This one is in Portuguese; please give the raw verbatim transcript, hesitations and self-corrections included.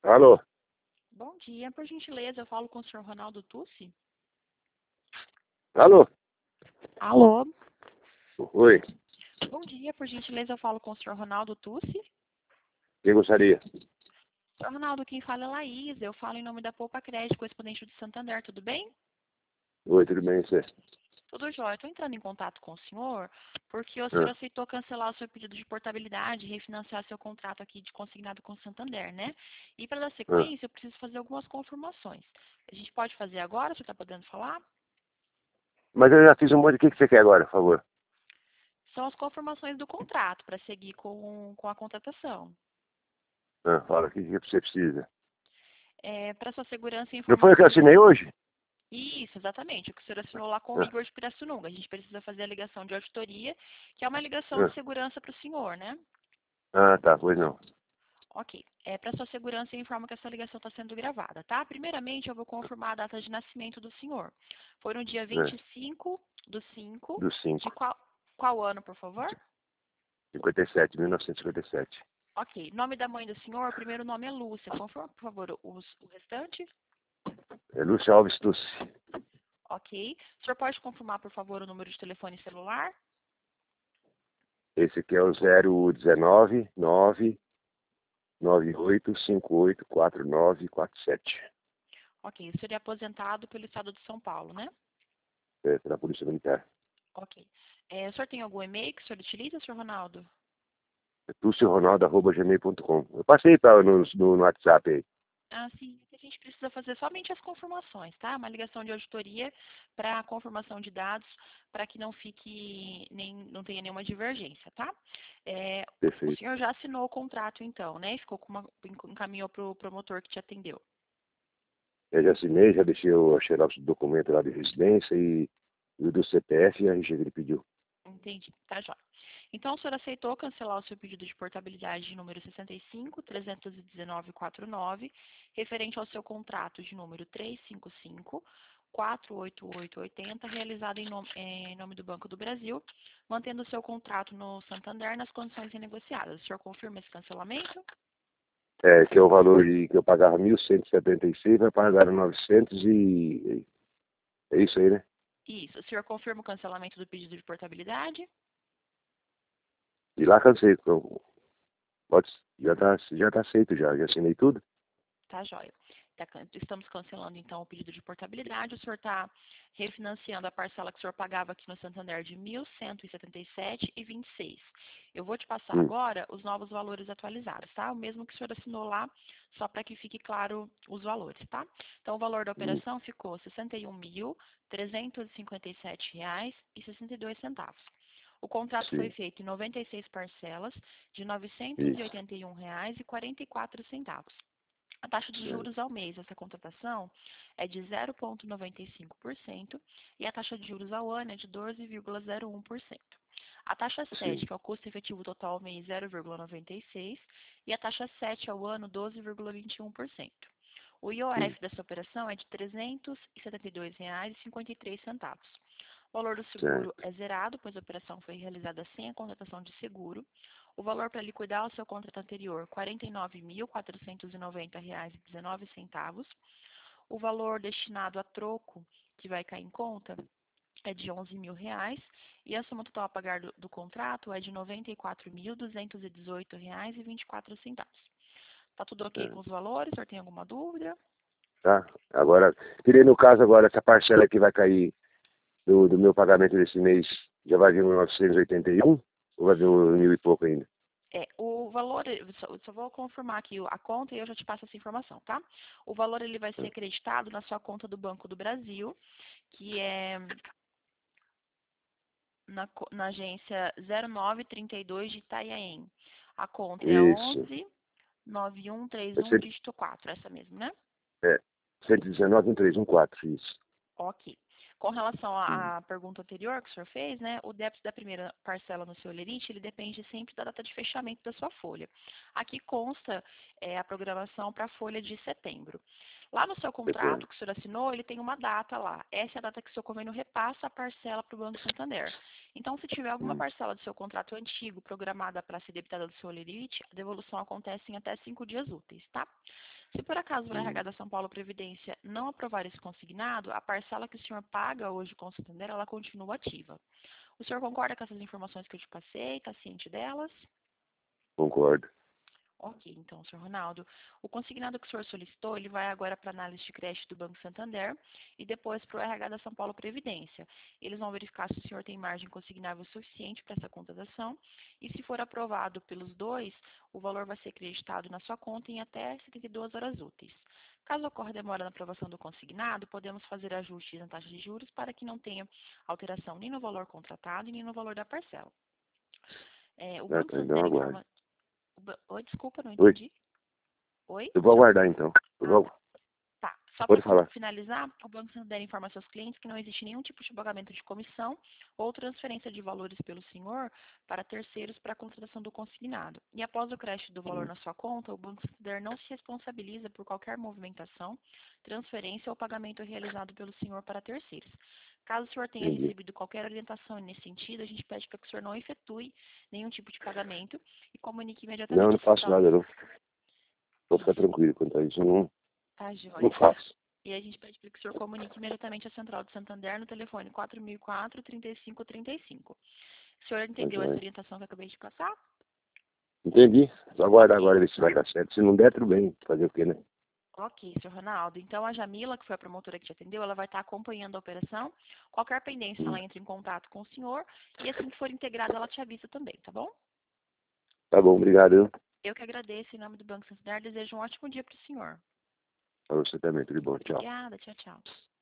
Alô? Bom dia, por gentileza, eu falo com o senhor Ronaldo Tucci. Alô? Alô? Oi, Bom dia, por gentileza, eu falo com o senhor Ronaldo Tucci. quem gostaria? senhor Ronaldo, quem fala é Laís, eu falo em nome da Poupa Crédito, correspondente de Santander, tudo bem? Oi, tudo bem, você? Tudo jóia. Estou entrando em contato com o senhor porque o senhor Ah, aceitou cancelar o seu pedido de portabilidade e refinanciar seu contrato aqui de consignado com o Santander, né? E para dar ah. sequência, eu preciso fazer algumas confirmações. A gente pode fazer agora? Você está podendo falar? Mas eu já fiz um monte. O que que você quer agora, por favor? São as confirmações do contrato para seguir com, com a contratação. Ah, fala, o que que você precisa? É, para sua segurança e Não foi o que eu informação de... assinei hoje? Isso, exatamente. O que o senhor assinou lá com o Ah, Igor de Pirassununga. A gente precisa fazer a ligação de auditoria, que é uma ligação de ah. segurança para o senhor, né? Ah, tá, pois não. Ok. É, para sua segurança, eu informo que essa ligação está sendo gravada, tá? Primeiramente, eu vou confirmar a data de nascimento do senhor. Foi no dia Ah, vinte e cinco do cinco dos de cinco. qual, qual ano, por favor? cinquenta e sete, mil novecentos e cinquenta e sete. Ok. Nome da mãe do senhor, o primeiro nome é Lúcia. Confirma, por favor, os, o restante? É Lúcio Alves Tussi. Ok. O senhor pode confirmar, por favor, o número de telefone celular? Esse aqui é o zero dezenove nove nove oito cinco oito quatro nove quatro sete. Ok. O senhor é aposentado pelo Estado de São Paulo, né? É, da Polícia Militar. Ok. É, o senhor tem algum e-mail que o senhor utiliza, senhor Ronaldo? É tuccio ronaldo arroba gmail ponto com. Eu passei pra, no, no, no WhatsApp aí. Ah, sim. A gente precisa fazer somente as confirmações, tá? Uma ligação de auditoria para confirmação de dados, para que não fique, nem, não tenha nenhuma divergência, tá? É, o Perfeito. senhor já assinou o contrato, então, né? E ficou com uma, encaminhou para o promotor que te atendeu. Eu já assinei, já deixei o xerox do documento lá de residência e, e o do C P F e a R G que ele pediu. Entendi, tá jóia. Então, o senhor aceitou cancelar o seu pedido de portabilidade de número sessenta e cinco, trezentos e dezenove, quarenta e nove, referente ao seu contrato de número trezentos e cinquenta e cinco, quatrocentos e oitenta e oito, oitenta, realizado em nome, em nome do Banco do Brasil, mantendo o seu contrato no Santander nas condições renegociadas. O senhor confirma esse cancelamento? É, que é o valor de, que eu pagava mil cento e setenta e seis, vai pagar novecentos e... É isso aí, né? Isso. O senhor confirma o cancelamento do pedido de portabilidade? E lá cansei. eu- Pode, já tá, já tá aceito já, já assinei tudo. Tá joia. Tá can- estamos cancelando, então, o pedido de portabilidade. O senhor está refinanciando a parcela que o senhor pagava aqui no Santander de mil cento e setenta e sete reais e vinte e seis. Eu vou te passar Hum, agora os novos valores atualizados, tá? O mesmo que o senhor assinou lá, só para que fique claro os valores, tá? Então, o valor da hum, operação ficou sessenta e um mil, trezentos e cinquenta e sete reais e sessenta e dois centavos. O contrato foi sim, feito em noventa e seis parcelas de novecentos e isso. oitenta e um reais e quarenta e quatro centavos. A taxa de É, juros ao mês dessa contratação é de zero vírgula noventa e cinco por cento e a taxa de juros ao ano é de doze vírgula zero um por cento. A taxa sim, sete, que é o custo efetivo total ao mês, zero vírgula noventa e seis por cento, e a taxa sete ao ano, doze vírgula vinte e um por cento. O I O sim, F dessa operação é de trezentos e setenta e dois reais e cinquenta e três centavos. O valor do seguro certo. é zerado, pois a operação foi realizada sem a contratação de seguro. O valor para liquidar o seu contrato anterior, R$ quarenta e nove mil, quatrocentos e noventa reais e dezenove centavos. O valor destinado a troco, que vai cair em conta, é de onze mil reais. E a soma total a pagar do, do contrato é de noventa e quatro mil, duzentos e dezoito reais e vinte e quatro centavos. Tá tudo ok É, com os valores? O senhor tem alguma dúvida? tá? Agora, queria no caso agora, essa parcela que vai cair do, do meu pagamento desse mês, já vai vir um novecentos e oitenta e um ou vai vir um mil e pouco ainda? É, o valor, eu só, eu só vou confirmar aqui a conta e eu já te passo essa informação, tá? O valor ele vai ser acreditado na sua conta do Banco do Brasil, que é na, co- na agência zero nove trinta e dois de Itanhaém. A conta é a Isso. onze nove um três É, um cento, dígito quatro, essa mesmo, né? é cento e dezenove, trezentos e quatorze, isso. Ok. Com relação Hum, à à pergunta anterior que o senhor fez, né, o débito da primeira parcela no seu Olerite, ele depende sempre da data de fechamento da sua folha. Aqui consta é, a programação para a folha de setembro. Lá no seu contrato setembro. que o senhor assinou, ele tem uma data lá. Essa é a data que o seu convênio repassa a parcela para o Banco Santander. Então, se tiver alguma Hum, parcela do seu contrato antigo programada para ser debitada do seu Olerite, a devolução acontece em até cinco dias úteis, tá? Se por acaso o Hum. R H da São Paulo Previdência não aprovar esse consignado, a parcela que o senhor paga hoje com o Santander, ela continua ativa. O senhor concorda com essas informações que eu te passei? Está ciente delas? Concordo. Ok, então, senhor Ronaldo, o consignado que o senhor solicitou, ele vai agora para a análise de crédito do Banco Santander e depois para o R H da São Paulo Previdência. Eles vão verificar se o senhor tem margem consignável suficiente para essa contratação e, se for aprovado pelos dois, o valor vai ser creditado na sua conta em até setenta e duas horas úteis. Caso ocorra demora na aprovação do consignado, podemos fazer ajustes na taxa de juros para que não tenha alteração nem no valor contratado e nem no valor da parcela. É, o Ah, Banco tá, então Santander aguardo. informa... o ba- Oi, desculpa, não Oi, entendi. Oi? eu vou aguardar então. Eu Ah, vou... tá. Tá. Só para Pode falar. finalizar, o Banco Santander informa seus clientes que não existe nenhum tipo de pagamento de comissão ou transferência de valores pelo senhor para terceiros para a contratação do consignado. E após o crédito do valor Hum. na sua conta, o Banco Santander não se responsabiliza por qualquer movimentação, transferência ou pagamento realizado pelo senhor para terceiros. Caso o senhor tenha Entendi. recebido qualquer orientação nesse sentido, a gente pede para que o senhor não efetue nenhum tipo de pagamento e comunique Não, imediatamente não a faço central. nada não. Vou ficar Isso, tranquilo quanto a isso. Não, tá, não joia. faço. E a gente pede para que o senhor comunique imediatamente a central de Santander no telefone quatro mil e quatro, trinta e cinco trinta e cinco. O senhor Tá entendeu essa joia. orientação que eu acabei de passar? Entendi. Só aguardar Ok. agora ver se vai dar certo. Se não der, tudo bem. Fazer o quê, né? Ok, senhor Ronaldo. Então, a Jamila, que foi a promotora que te atendeu, ela vai estar acompanhando a operação. Qualquer pendência, Hum. ela entra em contato com o senhor. E assim que for integrada, ela te avisa também, tá bom? Tá bom, obrigado. Eu que agradeço em nome do Banco Santander. Desejo um ótimo dia para o senhor. Pra você também, tudo bom. Tchau. Obrigada. Tchau, tchau.